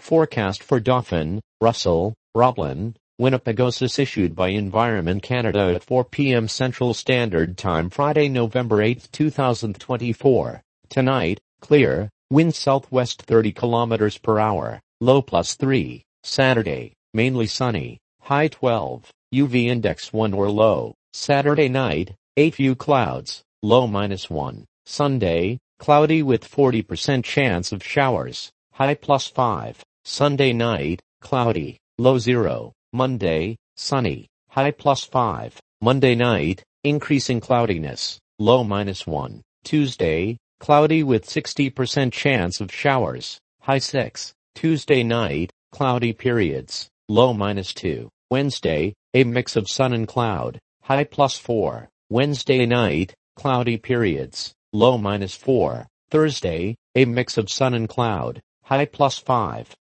Forecast for Dauphin, Russell, Roblin, Winnipegosis issued by Environment Canada at 4 p.m. Central Standard Time Friday, November 8, 2024. Tonight, clear, wind southwest 30 km per hour, low +3. Saturday, mainly sunny, high 12, UV index 1 or low. Saturday night, a few clouds, low -1. Sunday, cloudy with 40% chance of showers, high +5. Sunday night, cloudy, low 0. Monday, sunny, high +5. Monday night, increasing cloudiness, low -1. Tuesday, cloudy with 60% chance of showers, high 6. Tuesday night, cloudy periods, low -2. Wednesday, a mix of sun and cloud, high +4. Wednesday night, cloudy periods, low -4. Thursday, a mix of sun and cloud, high +5.